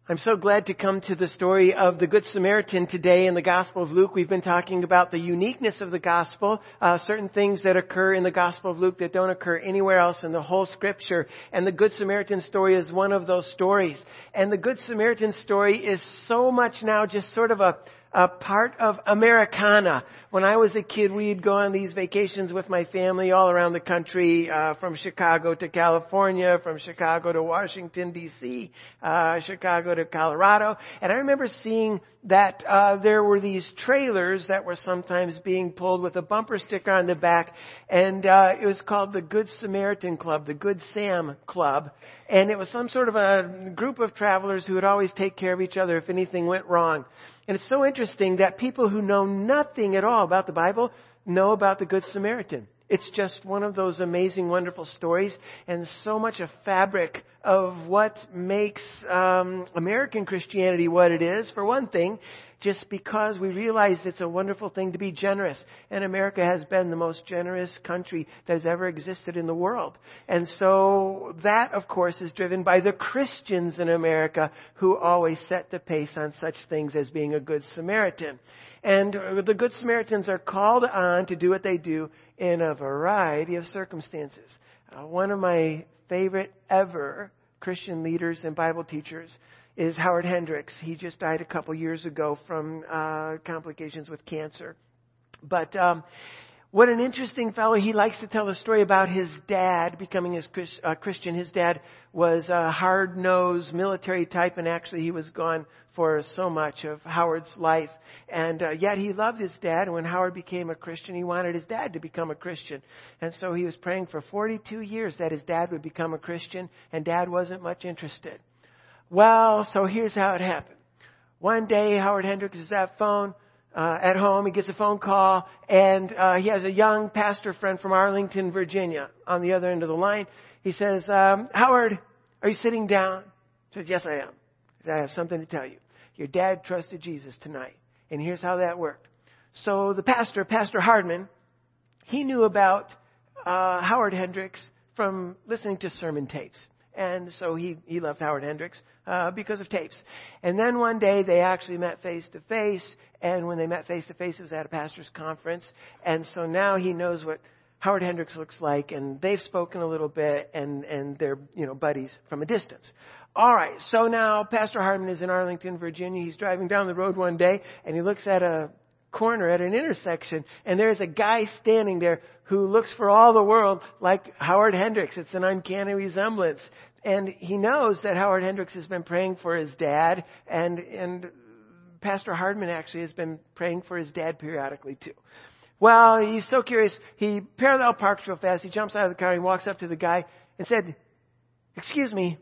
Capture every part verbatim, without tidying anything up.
I'm so glad to come to the story of the Good Samaritan today in the Gospel of Luke. We've been talking about the uniqueness of the Gospel, uh, certain things that occur in the Gospel of Luke that don't occur anywhere else in the whole Scripture. And the Good Samaritan story is one of those stories. And the Good Samaritan story is so much now just sort of a a part of Americana. When I was a kid, we'd go on these vacations with my family all around the country, uh, from Chicago to California, from Chicago to Washington, D C, uh, Chicago to Colorado. And I remember seeing that uh, there were these trailers that were sometimes being pulled with a bumper sticker on the back. And uh, it was called the Good Samaritan Club, the Good Sam Club. And it was some sort of a group of travelers who would always take care of each other if anything went wrong. And it's so interesting that people who know nothing at all about the Bible know about the Good Samaritan. It's just one of those amazing, wonderful stories, and so much a fabric of what makes um, American Christianity what it is. For one thing, just because we realize it's a wonderful thing to be generous. And America has been the most generous country that has ever existed in the world. And so that, of course, is driven by the Christians in America who always set the pace on such things as being a Good Samaritan. And the Good Samaritans are called on to do what they do in a variety of circumstances. Uh, one of my favorite ever Christian leaders and Bible teachers is Howard Hendricks. He just died a couple years ago from uh, complications with cancer. But um, what an interesting fellow. He likes to tell a story about his dad becoming a Chris, uh, Christian. His dad was a hard-nosed military type, and actually he was gone for so much of Howard's life. And uh, yet he loved his dad. And when Howard became a Christian, he wanted his dad to become a Christian. And so he was praying for forty-two years that his dad would become a Christian, and Dad wasn't much interested. Well, so here's how it happened. One day, Howard Hendricks is at phone, uh, at home. He gets a phone call, and uh, he has a young pastor friend from Arlington, Virginia, on the other end of the line. He says, um, Howard, are you sitting down? He says, yes, I am. He says, I have something to tell you. Your dad trusted Jesus tonight, and here's how that worked. So the pastor, Pastor Hardman, he knew about uh, Howard Hendricks from listening to sermon tapes. And so he, he loved Howard Hendricks uh, because of tapes. And then one day they actually met face to face. And when they met face to face, it was at a pastor's conference. And so now he knows what Howard Hendricks looks like. And they've spoken a little bit. And, and they're, you know, buddies from a distance. All right. So now Pastor Hardman is in Arlington, Virginia. He's driving down the road one day. And he looks at a corner at an intersection, and there's a guy standing there who looks for all the world like Howard Hendricks. It's an uncanny resemblance. And he knows that Howard Hendricks has been praying for his dad, and and Pastor Hardman actually has been praying for his dad periodically too. Well, he's so curious. He parallel parks real fast. He jumps out of the car and walks up to the guy and said, "Excuse me,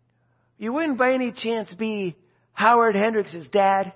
you wouldn't by any chance be Howard Hendricks' dad?"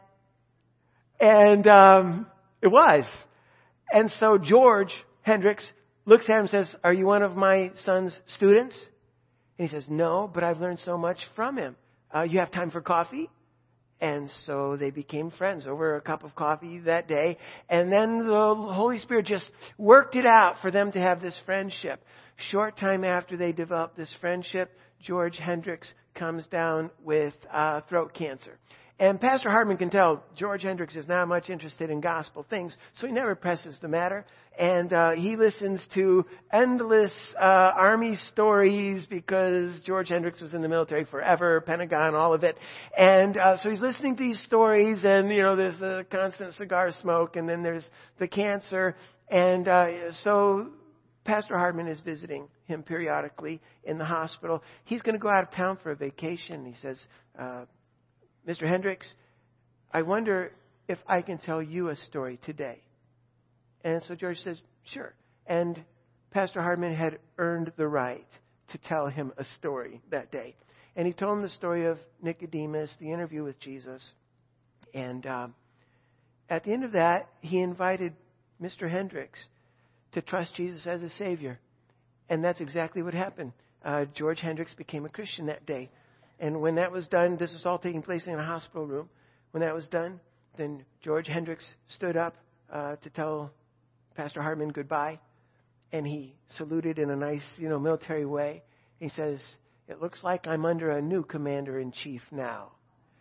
And um, it was. And so George Hendricks looks at him and says, "Are you one of my son's students?" And he says, "No, but I've learned so much from him. Uh, you have time for coffee?" And so they became friends over a cup of coffee that day. And then the Holy Spirit just worked it out for them to have this friendship. Short time after they developed this friendship, George Hendricks comes down with uh, throat cancer. And Pastor Hardman can tell George Hendricks is not much interested in gospel things, so he never presses the matter. And uh, he listens to endless uh, Army stories because George Hendricks was in the military forever, Pentagon, all of it. And uh, so he's listening to these stories, and, you know, there's the constant cigar smoke, and then there's the cancer. And uh, so Pastor Hardman is visiting him periodically in the hospital. He's going to go out of town for a vacation. He says, uh, Mister Hendricks, I wonder if I can tell you a story today. And so George says, sure. And Pastor Hardman had earned the right to tell him a story that day. And he told him the story of Nicodemus, the interview with Jesus. And um, at the end of that, he invited Mister Hendricks to trust Jesus as a Savior. And that's exactly what happened. Uh, George Hendricks became a Christian that day. And when that was done, this was all taking place in a hospital room. When that was done, then George Hendricks stood up uh, to tell Pastor Hardman goodbye. And he saluted in a nice, you know, military way. He says, "It looks like I'm under a new commander-in-chief now."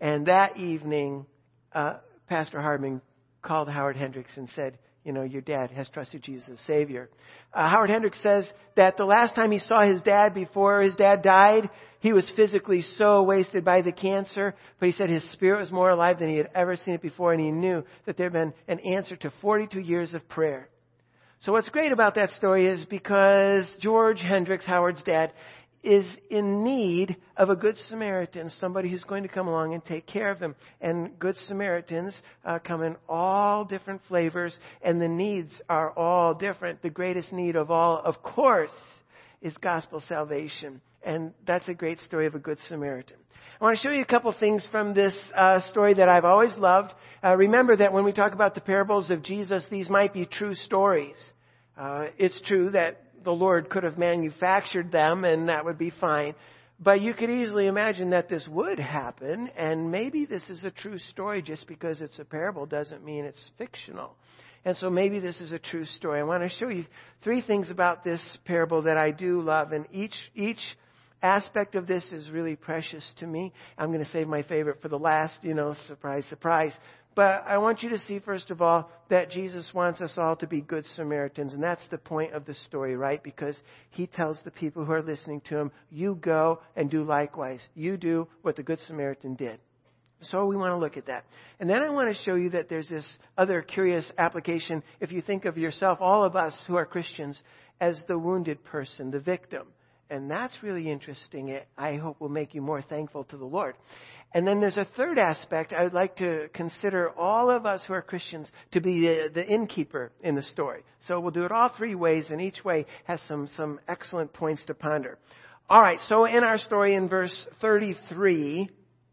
And that evening, uh, Pastor Hardman called Howard Hendricks and said, you know, your dad has trusted Jesus as Savior. Uh, Howard Hendricks says that the last time he saw his dad before his dad died, he was physically so wasted by the cancer, but he said his spirit was more alive than he had ever seen it before, and he knew that there had been an answer to forty-two years of prayer. So what's great about that story is because George Hendricks, Howard's dad, is in need of a Good Samaritan, somebody who's going to come along and take care of him. And Good Samaritans uh, come in all different flavors, and the needs are all different. The greatest need of all, of course, is gospel salvation. And that's a great story of a Good Samaritan. I want to show you a couple things from this uh, story that I've always loved. Uh, remember that when we talk about the parables of Jesus, these might be true stories. Uh, it's true that the Lord could have manufactured them, and that would be fine. But you could easily imagine that this would happen, and maybe this is a true story. Just because it's a parable doesn't mean it's fictional. And so maybe this is a true story. I want to show you three things about this parable that I do love, and each each aspect of this is really precious to me. I'm going to save my favorite for the last, you know, surprise, surprise. But I want you to see, first of all, that Jesus wants us all to be good Samaritans. And that's the point of the story, right? Because he tells the people who are listening to him, you go and do likewise. You do what the Good Samaritan did. So we want to look at that. And then I want to show you that there's this other curious application. If you think of yourself, all of us who are Christians, as the wounded person, the victim. And that's really interesting. It, I hope, will make you more thankful to the Lord. And then there's a third aspect. I would like to consider all of us who are Christians to be the, the innkeeper in the story. So we'll do it all three ways, and each way has some, some excellent points to ponder. All right, so in our story in verse thirty-three,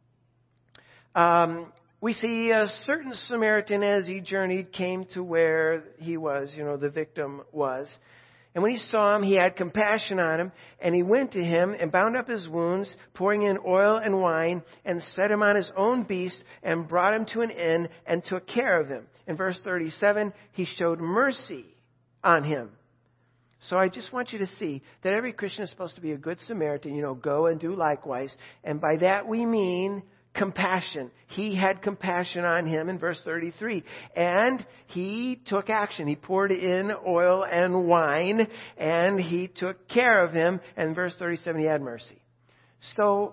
um, we see a certain Samaritan as he journeyed came to where he was, you know, the victim was. And when he saw him, he had compassion on him, and he went to him and bound up his wounds, pouring in oil and wine, and set him on his own beast, and brought him to an inn, and took care of him. In verse thirty-seven, he showed mercy on him. So I just want you to see that every Christian is supposed to be a good Samaritan, you know, go and do likewise. And by that we mean compassion. He had compassion on him in verse thirty-three. And he took action. He poured in oil and wine, and he took care of him. And in verse thirty-seven, he had mercy. So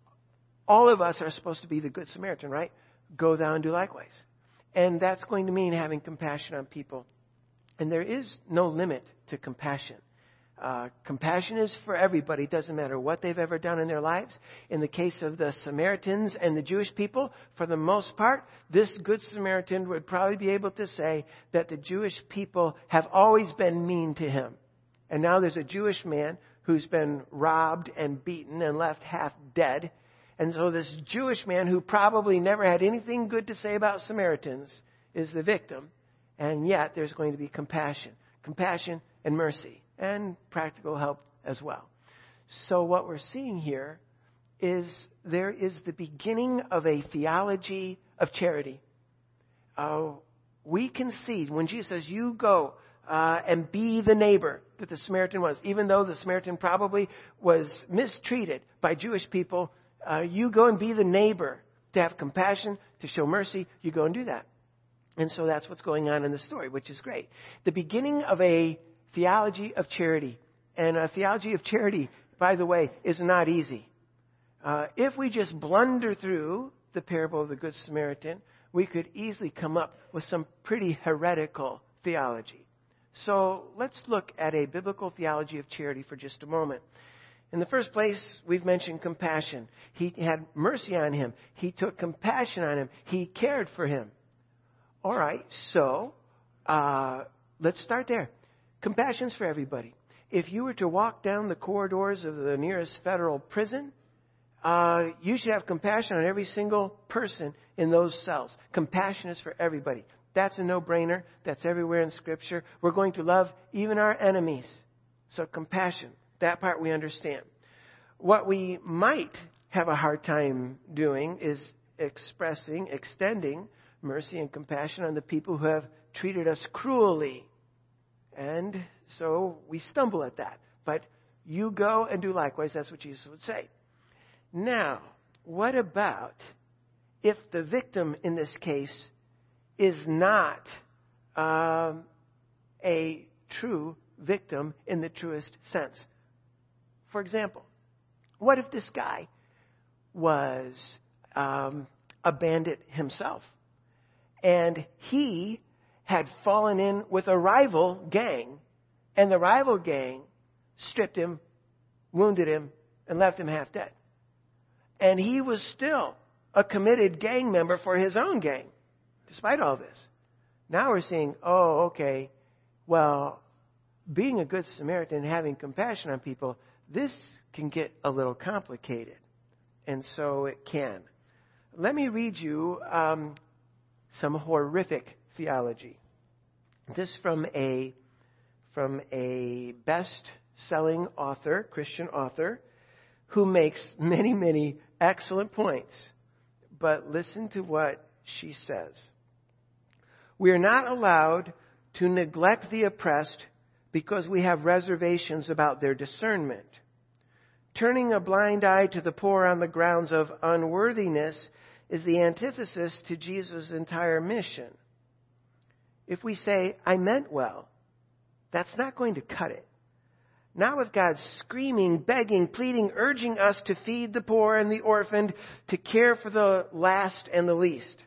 all of us are supposed to be the Good Samaritan, right? Go thou and do likewise. And that's going to mean having compassion on people. And there is no limit to compassion. Uh, compassion is for everybody. It doesn't matter what they've ever done in their lives. In the case of the Samaritans and the Jewish people, for the most part, this Good Samaritan would probably be able to say that the Jewish people have always been mean to him. And now there's a Jewish man who's been robbed and beaten and left half dead. And so this Jewish man who probably never had anything good to say about Samaritans is the victim. And yet there's going to be compassion. Compassion and mercy. And practical help as well. So what we're seeing here is there is the beginning of a theology of charity. Uh, we can see when Jesus says, you go uh, and be the neighbor that the Samaritan was. Even though the Samaritan probably was mistreated by Jewish people, uh, you go and be the neighbor to have compassion, to show mercy. You go and do that. And so that's what's going on in the story, which is great. The beginning of a theology of charity. And a theology of charity, by the way, is not easy. Uh, if we just blunder through the parable of the Good Samaritan, we could easily come up with some pretty heretical theology. So let's look at a biblical theology of charity for just a moment. In the first place, we've mentioned compassion. He had mercy on him. He took compassion on him. He cared for him. All right, so uh, let's start there. Compassion's for everybody. If you were to walk down the corridors of the nearest federal prison, uh, you should have compassion on every single person in those cells. Compassion is for everybody. That's a no-brainer. That's everywhere in Scripture. We're going to love even our enemies. So compassion, that part we understand. What we might have a hard time doing is expressing, extending mercy and compassion on the people who have treated us cruelly. And so we stumble at that. But you go and do likewise. That's what Jesus would say. Now, what about if the victim in this case is not um, a true victim in the truest sense. For example, what if this guy was um, a bandit himself, and he had fallen in with a rival gang, and the rival gang stripped him, wounded him, and left him half dead. And he was still a committed gang member for his own gang, despite all this. Now we're seeing, oh, okay, well, being a good Samaritan and having compassion on people, this can get a little complicated. And so it can. Let me read you um, some horrific theology. This from a from a best-selling author, Christian author, who makes many, many excellent points. But listen to what she says. We are not allowed to neglect the oppressed because we have reservations about their discernment. Turning a blind eye to the poor on the grounds of unworthiness is the antithesis to Jesus' entire mission. If we say, I meant well, that's not going to cut it. Not with God screaming, begging, pleading, urging us to feed the poor and the orphaned, to care for the last and the least.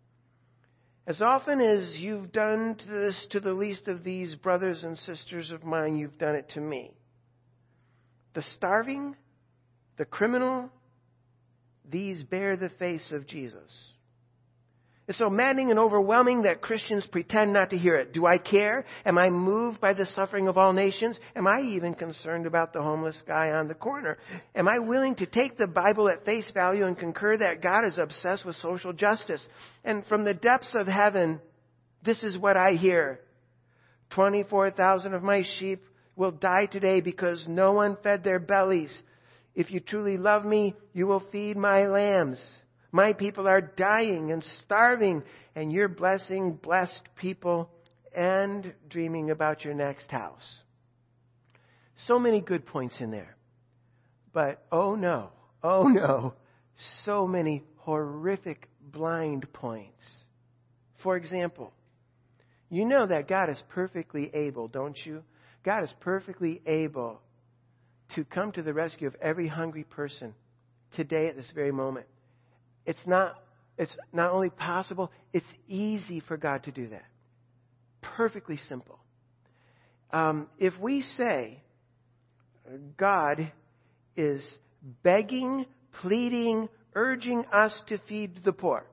As often as you've done this to the least of these brothers and sisters of mine, you've done it to me. The starving, the criminal, these bear the face of Jesus. It's so maddening and overwhelming that Christians pretend not to hear it. Do I care? Am I moved by the suffering of all nations? Am I even concerned about the homeless guy on the corner? Am I willing to take the Bible at face value and concur that God is obsessed with social justice? And from the depths of heaven, this is what I hear. twenty-four thousand of my sheep will die today because no one fed their bellies. If you truly love me, you will feed my lambs. My people are dying and starving, and you're blessing blessed people and dreaming about your next house. So many good points in there. But oh no, oh no, so many horrific blind points. For example, you know that God is perfectly able, don't you? God is perfectly able to come to the rescue of every hungry person today at this very moment. It's not, it's not only possible, it's easy for God to do that. Perfectly simple. Um, if we say God is begging, pleading, urging us to feed the poor,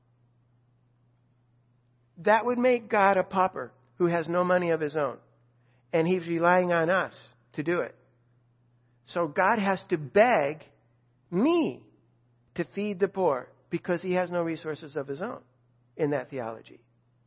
that would make God a pauper who has no money of his own. And he's relying on us to do it. So God has to beg me to feed the poor because he has no resources of his own in that theology.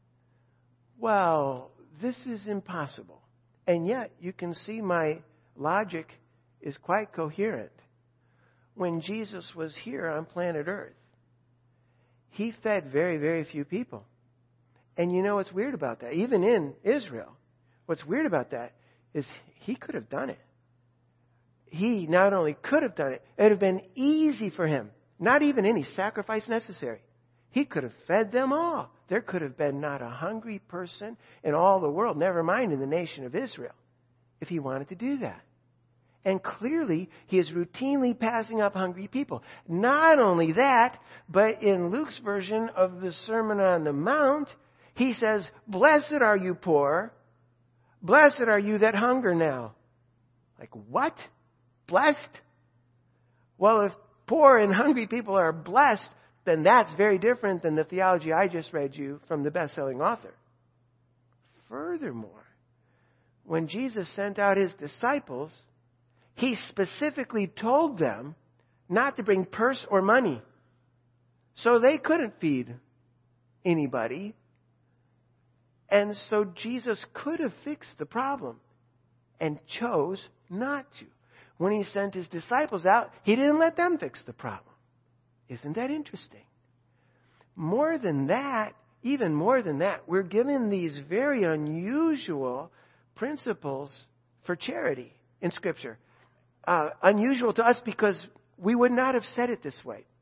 Well, this is impossible. And yet you can see my logic is quite coherent. When Jesus was here on planet Earth, he fed very, very few people. And you know what's weird about that? Even in Israel, what's weird about that is he could have done it. He not only could have done it, it would have been easy for him. Not even any sacrifice necessary. He could have fed them all. There could have been not a hungry person in all the world, never mind in the nation of Israel, if he wanted to do that. And clearly, he is routinely passing up hungry people. Not only that, but in Luke's version of the Sermon on the Mount, he says, "Blessed are you poor. Blessed are you that hunger now." Like, what? Blessed? Well, if poor and hungry people are blessed, then that's very different than the theology I just read you from the best-selling author. Furthermore, when Jesus sent out his disciples, he specifically told them not to bring purse or money. So they couldn't feed anybody. And so Jesus could have fixed the problem and chose not to. When he sent his disciples out, he didn't let them fix the problem. Isn't that interesting? More than that, even more than that, we're given these very unusual principles for charity in Scripture. Uh, unusual to us because we would not have said it this way.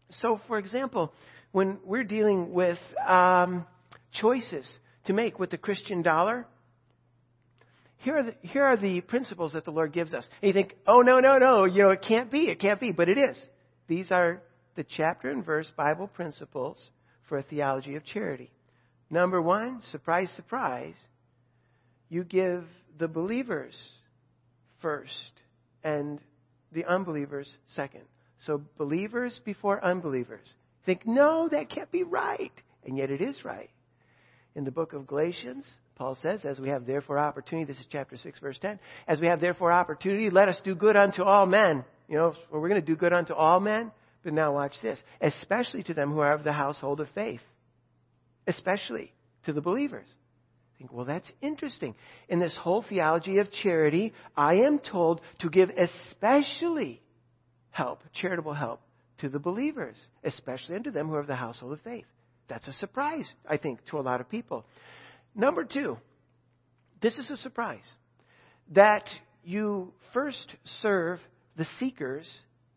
So, for example, when we're dealing with um, choices to make with the Christian dollar, here are the, here are the principles that the Lord gives us. And you think, oh, no, no, no, you know, it can't be, it can't be, but it is. These are the chapter and verse Bible principles for a theology of charity. Number one, surprise, surprise, you give the believers first and the unbelievers second. So believers before unbelievers. Think, no, that can't be right. And yet it is right. In the book of Galatians, Paul says, as we have therefore opportunity, this is chapter six, verse ten, as we have therefore opportunity, let us do good unto all men. You know, well, we're going to do good unto all men. But now watch this. Especially to them who are of the household of faith. Especially to the believers. Think, well, that's interesting. In this whole theology of charity, I am told to give especially help, charitable help, to the believers, especially unto them who are of the household of faith. That's a surprise, I think, to a lot of people. Number two, this is a surprise, that you first serve the seekers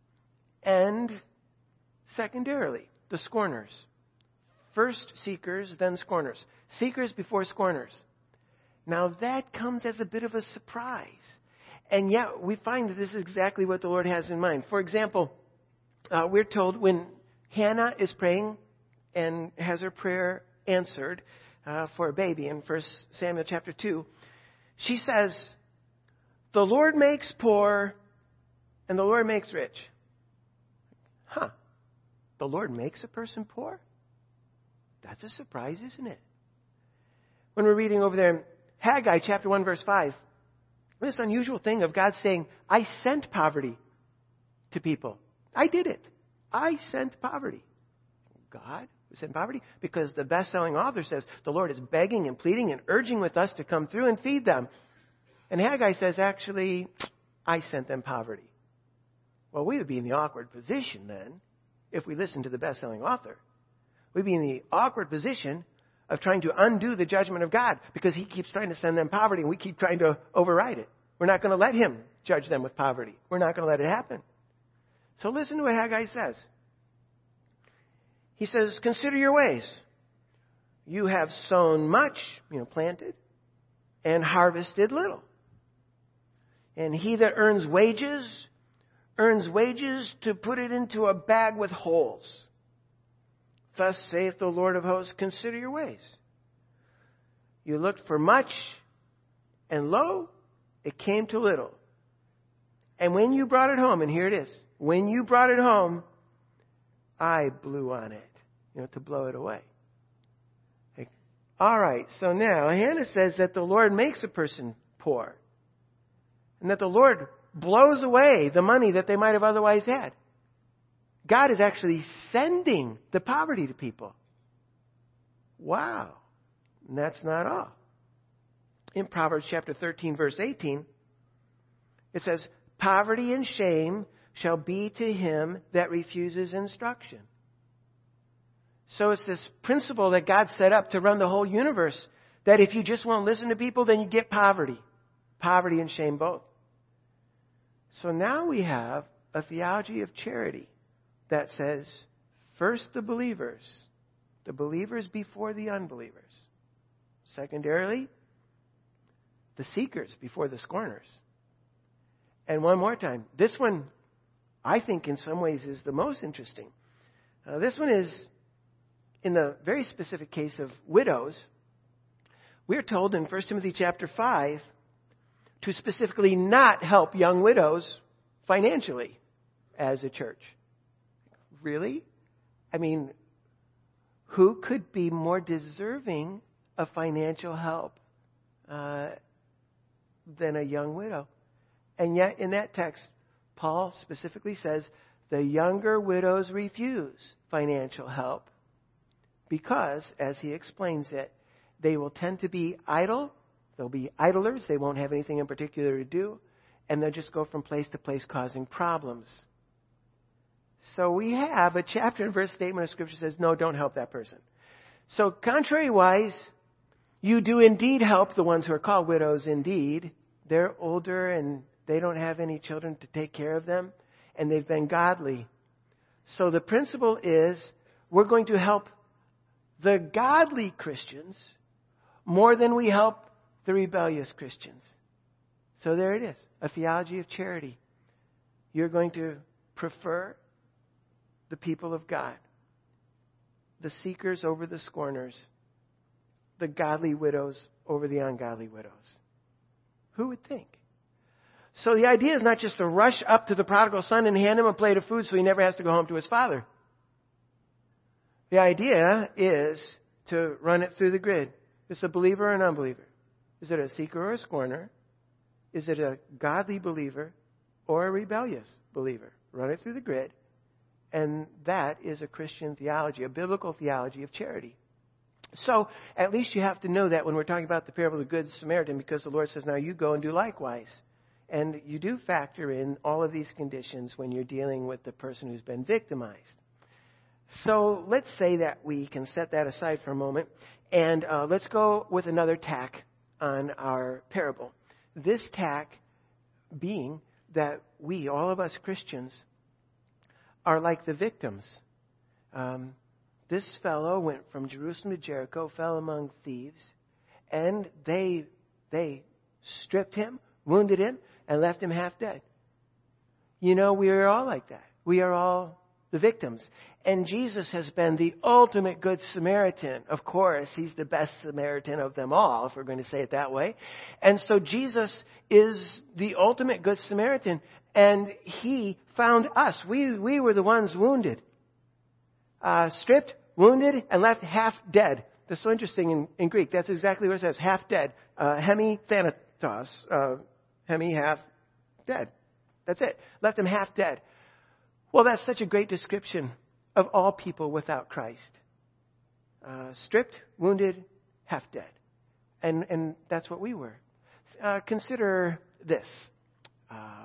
and secondarily the scorners. First seekers, then scorners. Seekers before scorners. Now that comes as a bit of a surprise. And yet we find that this is exactly what the Lord has in mind. For example, uh, we're told when Hannah is praying and has her prayer answered uh, for a baby in First Samuel chapter two, she says, the Lord makes poor and the Lord makes rich. Huh. The Lord makes a person poor? That's a surprise, isn't it? When we're reading over there in Haggai chapter one verse five, this unusual thing of God saying, I sent poverty to people. I did it. I sent poverty. God sent poverty? Because the best-selling author says the Lord is begging and pleading and urging with us to come through and feed them. And Haggai says, actually, I sent them poverty. Well, we would be in the awkward position then if we listened to the best-selling author. We'd be in the awkward position of trying to undo the judgment of God because He keeps trying to send them poverty and we keep trying to override it. We're not going to let Him judge them with poverty. We're not going to let it happen. So listen to what Haggai says. He says, consider your ways. You have sown much, you know, planted, and harvested little. And he that earns wages, earns wages to put it into a bag with holes. Thus saith the Lord of hosts, consider your ways. You looked for much, and lo, it came to little. And when you brought it home, and here it is, when you brought it home, I blew on it, you know, to blow it away. Like, all right, so now Hannah says that the Lord makes a person poor. And that the Lord blows away the money that they might have otherwise had. God is actually sending the poverty to people. Wow. And that's not all. In Proverbs chapter thirteen, verse eighteen, it says, poverty and shame shall be to him that refuses instruction. So it's this principle that God set up to run the whole universe, that if you just won't listen to people, then you get poverty. Poverty and shame both. So now we have a theology of charity that says, first the believers, the believers before the unbelievers. Secondarily, the seekers before the scorners. And one more time, this one, I think in some ways is the most interesting. Uh, this one is in the very specific case of widows. We're told in First Timothy chapter five to specifically not help young widows financially as a church. Really? I mean, who could be more deserving of financial help uh, than a young widow? And yet in that text, Paul specifically says the younger widows refuse financial help because, as he explains it, they will tend to be idle. They'll be idlers. They won't have anything in particular to do. And they'll just go from place to place causing problems. So we have a chapter and verse statement of Scripture says, no, don't help that person. So contrary-wise, you do indeed help the ones who are called widows indeed. They're older and they don't have any children to take care of them. And they've been godly. So the principle is we're going to help the godly Christians more than we help the rebellious Christians. So there it is, a theology of charity. You're going to prefer the people of God, the seekers over the scorners, the godly widows over the ungodly widows. Who would think? So the idea is not just to rush up to the prodigal son and hand him a plate of food so he never has to go home to his father. The idea is to run it through the grid. Is it a believer or an unbeliever? Is it a seeker or a scorner? Is it a godly believer or a rebellious believer? Run it through the grid. And that is a Christian theology, a biblical theology of charity. So at least you have to know that when we're talking about the parable of the Good Samaritan, because the Lord says, now you go and do likewise. And you do factor in all of these conditions when you're dealing with the person who's been victimized. So let's say that we can set that aside for a moment. And uh, let's go with another tack on our parable. This tack being that we, all of us Christians, are like the victims. Um, this fellow went from Jerusalem to Jericho, fell among thieves, and they they stripped him, wounded him, and left him half dead. You know, we are all like that. We are all the victims. And Jesus has been the ultimate Good Samaritan. Of course, he's the best Samaritan of them all, if we're going to say it that way. And so Jesus is the ultimate Good Samaritan. And he found us. We, we were the ones wounded. Uh, stripped, wounded, and left half dead. That's so interesting in, in Greek. That's exactly what it says. Half dead. Uh, hemi thanatos. Uh, hemi, half dead. That's it. Left him half dead. Well, that's such a great description of all people without Christ. Uh, stripped, wounded, half dead. And and that's what we were. Uh, consider this. Uh,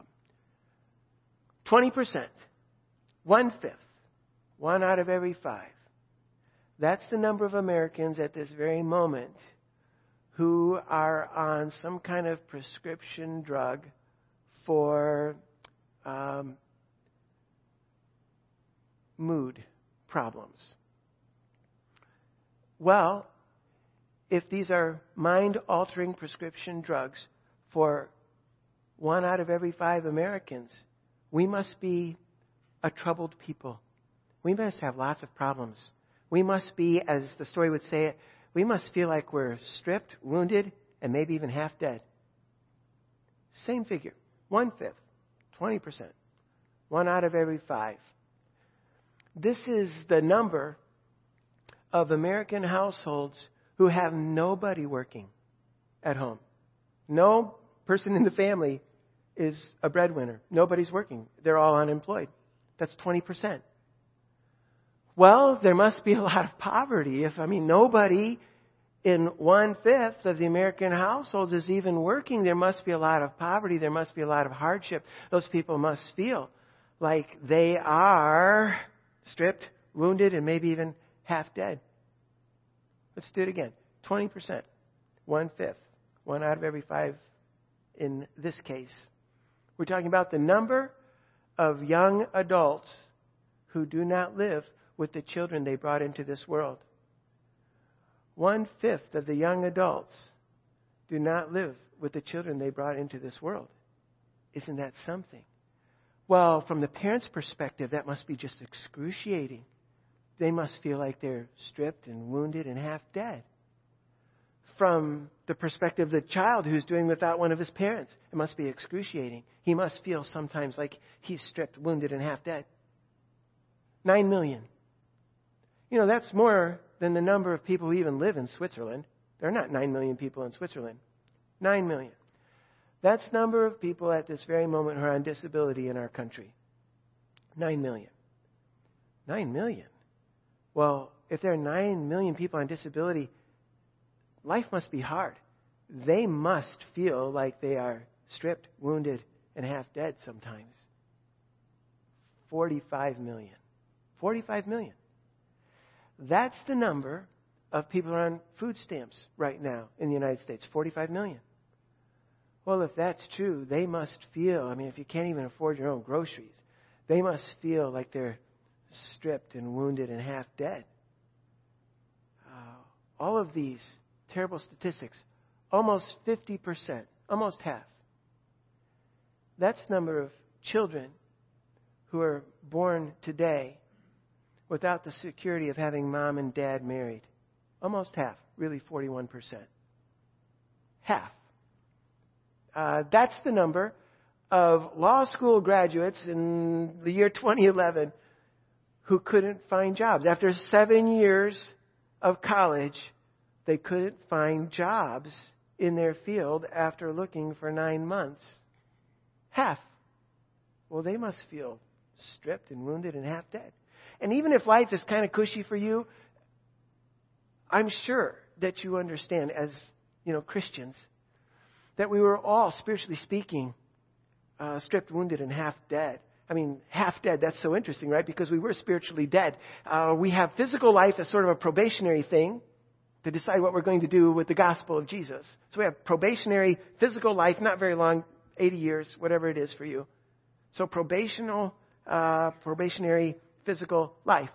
twenty percent. One-fifth. One out of every five. That's the number of Americans at this very moment who are on some kind of prescription drug for um, mood problems. Well, if these are mind-altering prescription drugs for one out of every five Americans, we must be a troubled people. We must have lots of problems. We must be, as the story would say it, we must feel like we're stripped, wounded, and maybe even half dead. Same figure. One-fifth. twenty percent. One out of every five. This is the number of American households who have nobody working at home. No person in the family is a breadwinner. Nobody's working. They're all unemployed. That's twenty percent. Well, there must be a lot of poverty. If, I mean, nobody in one-fifth of the American households is even working, there must be a lot of poverty. There must be a lot of hardship. Those people must feel like they are stripped, wounded, and maybe even half dead. Let's do it again. twenty percent. One-fifth. One out of every five in this case. We're talking about the number of young adults who do not live with the children they brought into this world. One-fifth of the young adults do not live with the children they brought into this world. Isn't that something? Well, from the parents' perspective, that must be just excruciating. They must feel like they're stripped and wounded and half dead. From the perspective of the child who's doing without one of his parents, it must be excruciating. He must feel sometimes like he's stripped, wounded, and half dead. Nine million. You know, that's more than the number of people who even live in Switzerland. There are not nine million people in Switzerland. Nine million. That's the number of people at this very moment who are on disability in our country. Nine million. Nine million? Well, if there are nine million people on disability, life must be hard. They must feel like they are stripped, wounded, and half dead sometimes. forty-five million. forty-five million. That's the number of people who are on food stamps right now in the United States. forty-five million. Well, if that's true, they must feel, I mean, if you can't even afford your own groceries, they must feel like they're stripped and wounded and half dead. Uh, all of these terrible statistics, almost fifty percent, almost half. That's the number of children who are born today without the security of having mom and dad married. Almost half, really forty-one percent. Half. Uh, that's the number of law school graduates in the year twenty eleven who couldn't find jobs. After seven years of college, they couldn't find jobs in their field after looking for nine months. Half. Well, they must feel stripped and wounded and half dead. And even if life is kind of cushy for you, I'm sure that you understand as, you know, Christians, that we were all, spiritually speaking, uh, stripped, wounded, and half dead. I mean, half dead, that's so interesting, right? Because we were spiritually dead. Uh, we have physical life as sort of a probationary thing to decide what we're going to do with the gospel of Jesus. So we have probationary physical life, not very long, eighty years, whatever it is for you. So probational, uh, probationary physical life.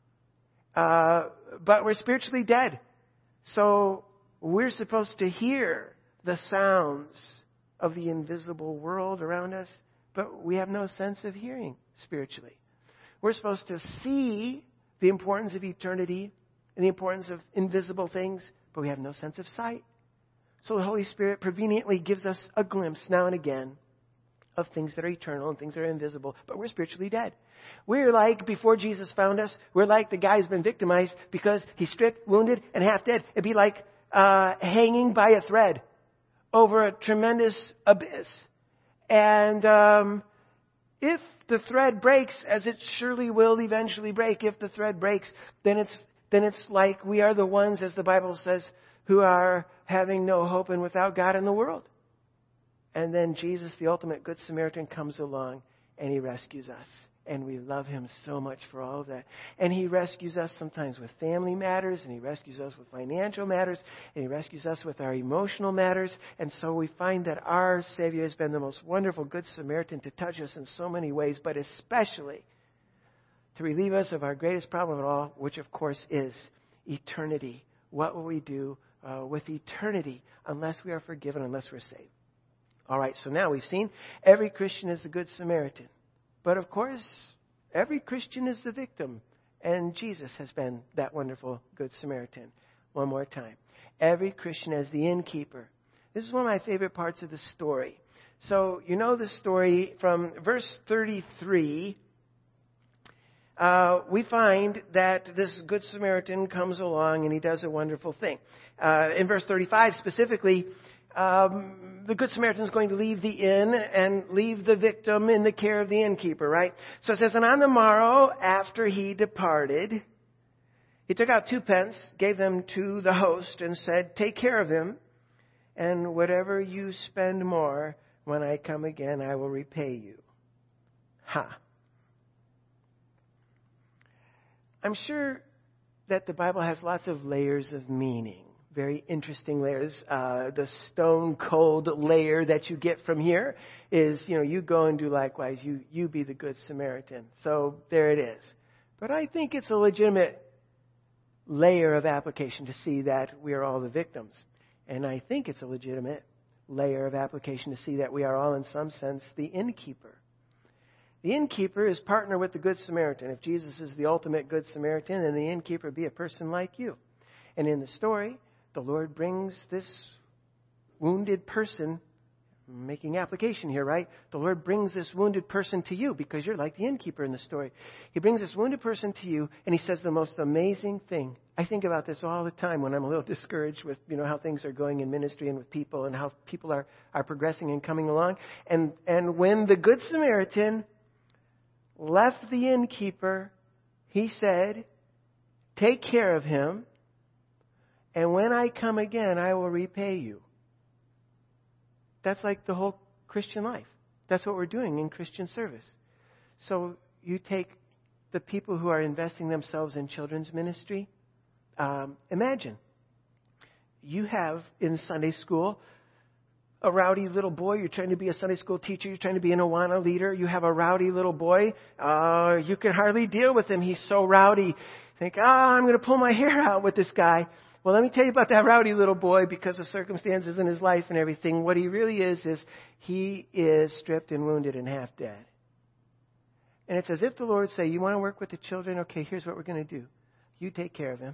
Uh, but we're spiritually dead. So we're supposed to hear the sounds of the invisible world around us, but we have no sense of hearing spiritually. We're supposed to see the importance of eternity and the importance of invisible things, but we have no sense of sight. So the Holy Spirit preveniently gives us a glimpse now and again of things that are eternal and things that are invisible, but we're spiritually dead. We're like, before Jesus found us, we're like the guy who's been victimized because he's stripped, wounded, and half dead. It'd be like uh, hanging by a thread over a tremendous abyss. And um, if the thread breaks, as it surely will eventually break, if the thread breaks, then it's then it's like we are the ones, as the Bible says, who are having no hope and without God in the world. And then Jesus, the ultimate Good Samaritan, comes along and he rescues us. And we love him so much for all of that. And he rescues us sometimes with family matters, and he rescues us with financial matters, and he rescues us with our emotional matters. And so we find that our Savior has been the most wonderful Good Samaritan to touch us in so many ways, but especially to relieve us of our greatest problem of all, which of course is eternity. What will we do uh, with eternity unless we are forgiven, unless we're saved? All right, so now we've seen every Christian is the Good Samaritan. But of course, every Christian is the victim. And Jesus has been that wonderful Good Samaritan. One more time. Every Christian is the innkeeper. This is one of my favorite parts of the story. So, you know the story from verse thirty-three. Uh, we find that this Good Samaritan comes along and he does a wonderful thing. Uh, in verse thirty-five specifically, Um, the Good Samaritan is going to leave the inn and leave the victim in the care of the innkeeper, right? So it says, and on the morrow after he departed, he took out two pence, gave them to the host, and said, take care of him, and whatever you spend more, when I come again, I will repay you. Ha. I'm sure that the Bible has lots of layers of meaning. Very interesting layers. Uh, the stone cold layer that you get from here is, you know, you go and do likewise. You, you be the Good Samaritan. So there it is. But I think it's a legitimate layer of application to see that we are all the victims. And I think it's a legitimate layer of application to see that we are all, in some sense, the innkeeper. The innkeeper is partner with the Good Samaritan. If Jesus is the ultimate Good Samaritan, then the innkeeper be a person like you. And in the story, the Lord brings this wounded person, making application here, right? The Lord brings this wounded person to you because you're like the innkeeper in the story. He brings this wounded person to you and he says the most amazing thing. I think about this all the time when I'm a little discouraged with, you know, how things are going in ministry and with people and how people are, are progressing and coming along. And, and when the Good Samaritan left the innkeeper, he said, take care of him. And when I come again, I will repay you. That's like the whole Christian life. That's what we're doing in Christian service. So you take the people who are investing themselves in children's ministry. Um, imagine you have in Sunday school a rowdy little boy. You're trying to be a Sunday school teacher. You're trying to be an Awana leader. You have a rowdy little boy. Uh, you can hardly deal with him. He's so rowdy. Think, ah, oh, I'm going to pull my hair out with this guy. Well, let me tell you about that rowdy little boy because of circumstances in his life and everything. What he really is, is he is stripped and wounded and half dead. And it's as if the Lord say, you want to work with the children? Okay, here's what we're going to do. You take care of him.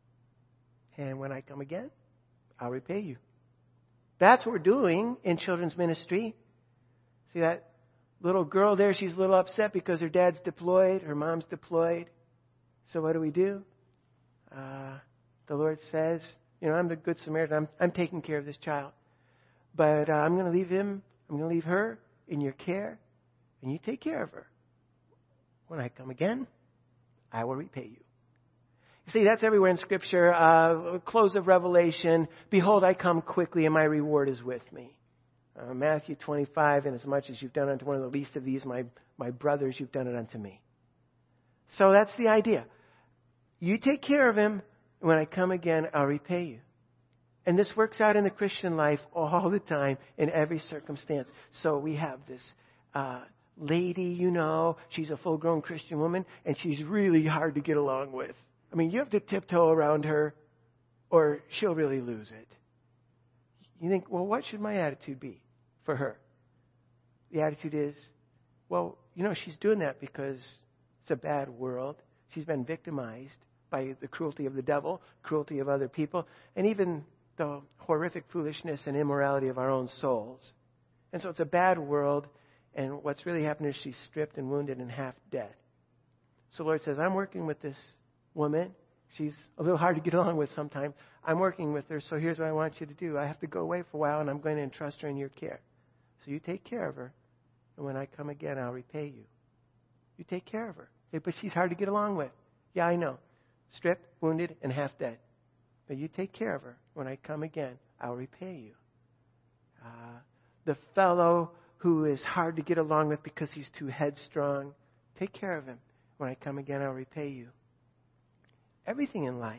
And when I come again, I'll repay you. That's what we're doing in children's ministry. See that little girl there, she's a little upset because her dad's deployed, her mom's deployed. So what do we do? Uh, the Lord says, you know, I'm the Good Samaritan. I'm, I'm taking care of this child. But uh, I'm going to leave him, I'm going to leave her in your care, and you take care of her. When I come again, I will repay you. You see, that's everywhere in Scripture. Uh, close of Revelation, behold, I come quickly, and my reward is with me. Uh, Matthew twenty-five, and as much as you've done unto one of the least of these, my, my brothers, you've done it unto me. So that's the idea. You take care of him, and when I come again, I'll repay you. And this works out in the Christian life all the time, in every circumstance. So we have this uh, lady, you know, she's a full-grown Christian woman, and she's really hard to get along with. I mean, you have to tiptoe around her or she'll really lose it. You think, well, what should my attitude be for her? The attitude is, well, you know, she's doing that because it's a bad world. She's been victimized by the cruelty of the devil, cruelty of other people, and even the horrific foolishness and immorality of our own souls. And so it's a bad world, and what's really happened is she's stripped and wounded and half dead. So the Lord says, I'm working with this woman. She's a little hard to get along with sometimes. I'm working with her, so here's what I want you to do. I have to go away for a while, and I'm going to entrust her in your care. So you take care of her, and when I come again, I'll repay you. You take care of her. Hey, but she's hard to get along with. Yeah, I know. Stripped, wounded, and half dead. But you take care of her. When I come again, I'll repay you. Uh, the fellow who is hard to get along with because he's too headstrong, take care of him. When I come again, I'll repay you. Everything in life.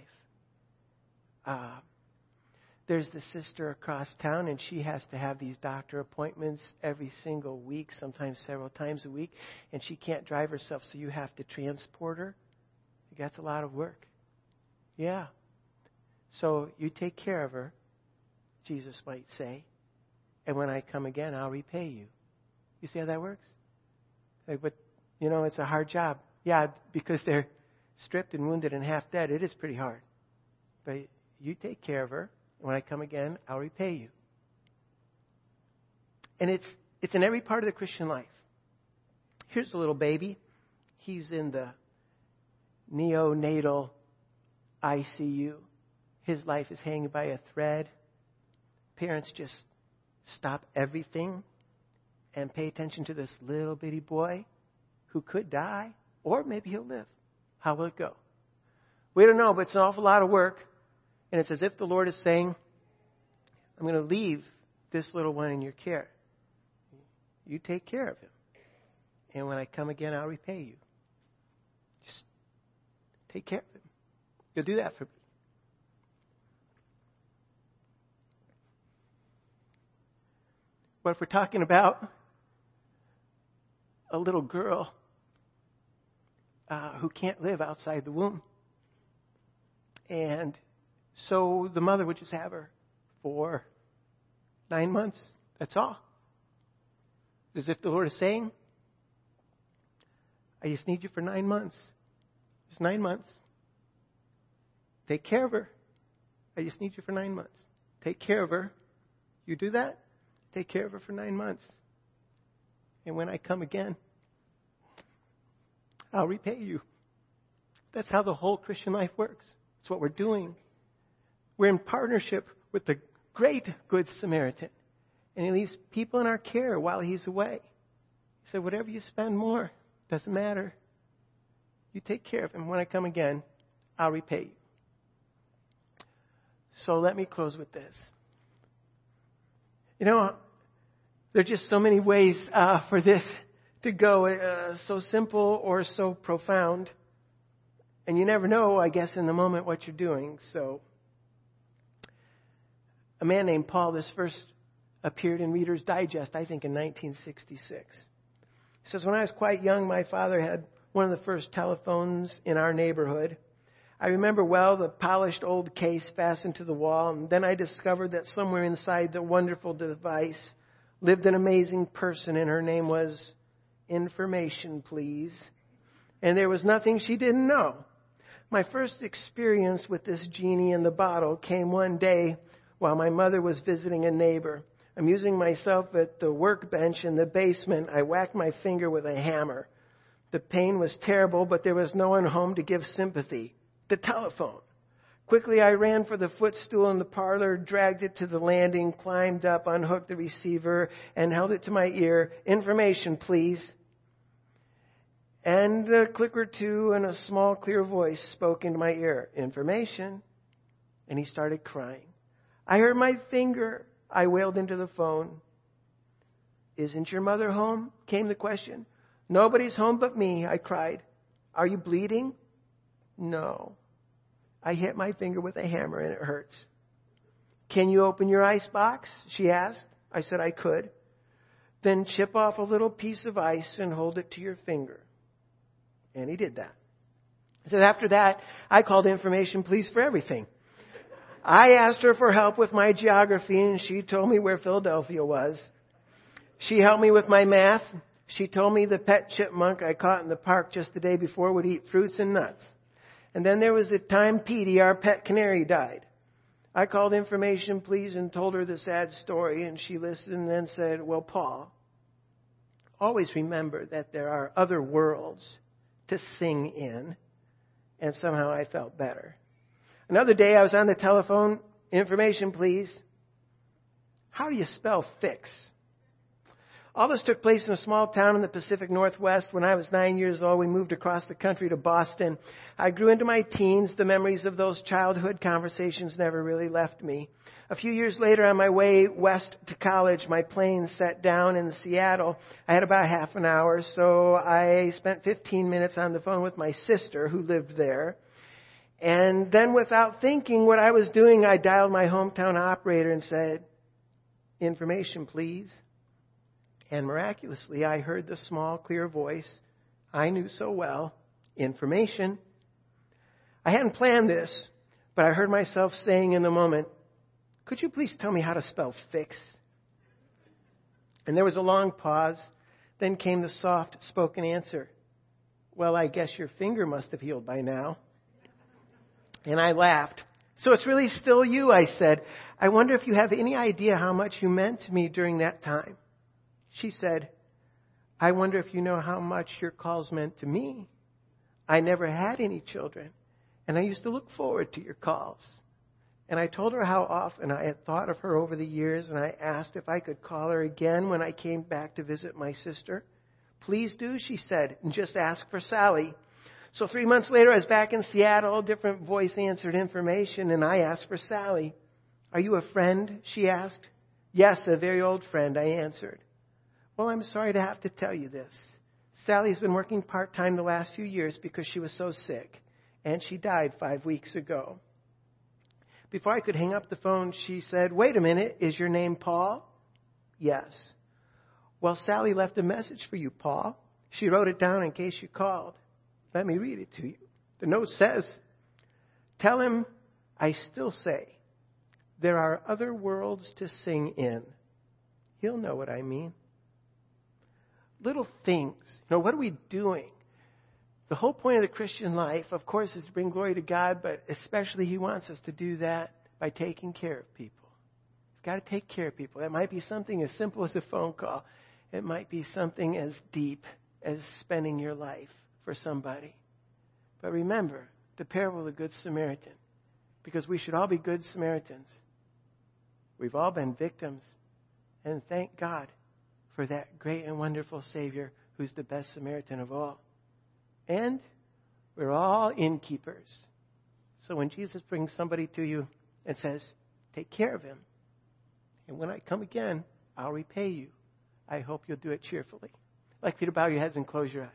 Uh, there's the sister across town, and she has to have these doctor appointments every single week, sometimes several times a week, and she can't drive herself, so you have to transport her. That's a lot of work. Yeah. So you take care of her, Jesus might say, and when I come again, I'll repay you. You see how that works? Like, but, you know, it's a hard job. Yeah, because they're stripped and wounded and half dead. It is pretty hard. But you take care of her, and when I come again, I'll repay you. And it's it's in every part of the Christian life. Here's a little baby. He's in the neonatal I C U. His life is hanging by a thread. Parents just stop everything and pay attention to this little bitty boy who could die, or maybe he'll live. How will it go? We don't know, but it's an awful lot of work. And it's as if the Lord is saying, I'm going to leave this little one in your care. You take care of him. And when I come again, I'll repay you. Just take care of him. You'll do that for me. But if we're talking about a little girl uh, who can't live outside the womb, and so the mother would just have her for nine months. That's all. As if the Lord is saying, I just need you for nine months. Just nine months. Take care of her. I just need you for nine months. Take care of her. You do that? Take care of her for nine months. And when I come again, I'll repay you. That's how the whole Christian life works. It's what we're doing. We're in partnership with the great Good Samaritan. And he leaves people in our care while he's away. He said, whatever you spend more, doesn't matter. You take care of him. When I come again, I'll repay you. So let me close with this. You know, there are just so many ways uh, for this to go, uh, so simple or so profound. And you never know, I guess, in the moment what you're doing. So, a man named Paul, this first appeared in Reader's Digest, I think in nineteen sixty-six. He says, when I was quite young, my father had one of the first telephones in our neighborhood. I remember well the polished old case fastened to the wall, and then I discovered that somewhere inside the wonderful device lived an amazing person, and her name was Information Please. And there was nothing she didn't know. My first experience with this genie in the bottle came one day while my mother was visiting a neighbor. Amusing myself at the workbench in the basement, I whacked my finger with a hammer. The pain was terrible, but there was no one home to give sympathy. The telephone. Quickly, I ran for the footstool in the parlor, dragged it to the landing, climbed up, unhooked the receiver, and held it to my ear. Information, please. And a click or two and a small, clear voice spoke into my ear. Information. And he started crying. I heard my finger. I wailed into the phone. Isn't your mother home? Came the question. Nobody's home but me, I cried. Are you bleeding? No. I hit my finger with a hammer and it hurts. Can you open your ice box? She asked. I said I could. Then chip off a little piece of ice and hold it to your finger. And he did that. He said, after that, I called Information Please for everything. I asked her for help with my geography, and she told me where Philadelphia was. She helped me with my math. She told me the pet chipmunk I caught in the park just the day before would eat fruits and nuts. And then there was the time Petey, our pet canary, died. I called Information Please and told her the sad story, and she listened and then said, well, Paul, always remember that there are other worlds to sing in. And somehow I felt better. Another day I was on the telephone. Information, please. How do you spell fix? All this took place in a small town in the Pacific Northwest. When I was nine years old, we moved across the country to Boston. I grew into my teens. The memories of those childhood conversations never really left me. A few years later, on my way west to college, my plane set down in Seattle. I had about half an hour, so I spent fifteen minutes on the phone with my sister, who lived there. And then, without thinking what I was doing, I dialed my hometown operator and said, Information, please. And miraculously, I heard the small, clear voice I knew so well. Information. I hadn't planned this, but I heard myself saying in the moment, could you please tell me how to spell fix? And there was a long pause. Then came the soft spoken answer. Well, I guess your finger must have healed by now. And I laughed. So it's really still you, I said. I wonder if you have any idea how much you meant to me during that time. She said, I wonder if you know how much your calls meant to me. I never had any children, and I used to look forward to your calls. And I told her how often I had thought of her over the years, and I asked if I could call her again when I came back to visit my sister. Please do, she said, and just ask for Sally. So three months later, I was back in Seattle. A different voice answered Information, and I asked for Sally. Are you a friend? She asked. Yes, a very old friend, I answered. Well, I'm sorry to have to tell you this. Sally's been working part-time the last few years because she was so sick, and she died five weeks ago. Before I could hang up the phone, she said, wait a minute, is your name Paul? Yes. Well, Sally left a message for you, Paul. She wrote it down in case you called. Let me read it to you. The note says, tell him I still say, there are other worlds to sing in. He'll know what I mean. Little things. You know, what are we doing? The whole point of the Christian life, of course, is to bring glory to God, but especially He wants us to do that by taking care of people. We've got to take care of people. That might be something as simple as a phone call. It might be something as deep as spending your life for somebody. But remember the parable of the Good Samaritan, because we should all be good Samaritans. We've all been victims, and thank God for that great and wonderful Savior who's the best Samaritan of all. And we're all innkeepers. So when Jesus brings somebody to you and says, take care of him, and when I come again, I'll repay you, I hope you'll do it cheerfully. I'd like you to bow your heads and close your eyes.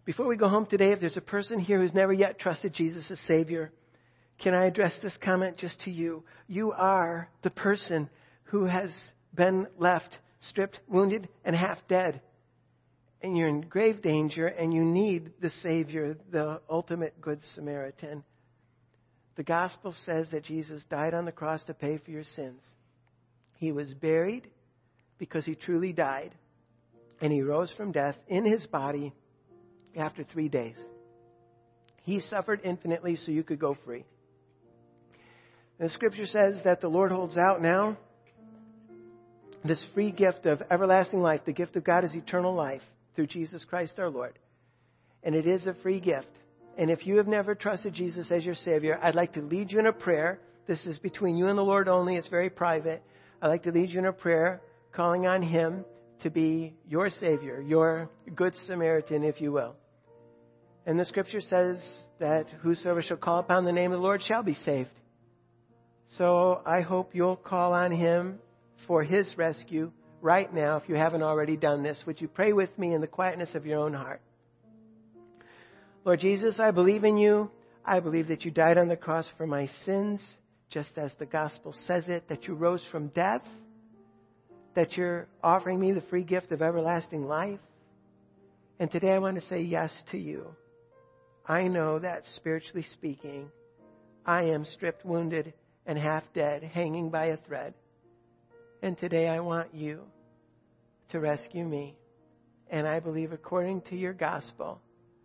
Before we go home today, if there's a person here who's never yet trusted Jesus as Savior, can I address this comment just to you? You are the person who has been left stripped, wounded, and half dead. And you're in grave danger, and you need the Savior, the ultimate Good Samaritan. The gospel says that Jesus died on the cross to pay for your sins. He was buried because he truly died. And he rose from death in his body after three days. He suffered infinitely so you could go free. The scripture says that the Lord holds out now this free gift of everlasting life. The gift of God is eternal life through Jesus Christ our Lord. And it is a free gift. And if you have never trusted Jesus as your Savior, I'd like to lead you in a prayer. This is between you and the Lord only. It's very private. I'd like to lead you in a prayer, calling on Him to be your Savior, your Good Samaritan, if you will. And the scripture says that whosoever shall call upon the name of the Lord shall be saved. So I hope you'll call on Him for His rescue right now, if you haven't already done this. Would you pray with me in the quietness of your own heart? Lord Jesus, I believe in you. I believe that you died on the cross for my sins, just as the gospel says it, that you rose from death, that you're offering me the free gift of everlasting life. And today I want to say yes to you. I know that spiritually speaking, I am stripped, wounded, and half dead, hanging by a thread. And today I want you to rescue me. And I believe according to your gospel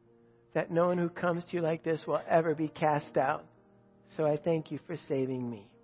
that no one who comes to you like this will ever be cast out. So I thank you for saving me.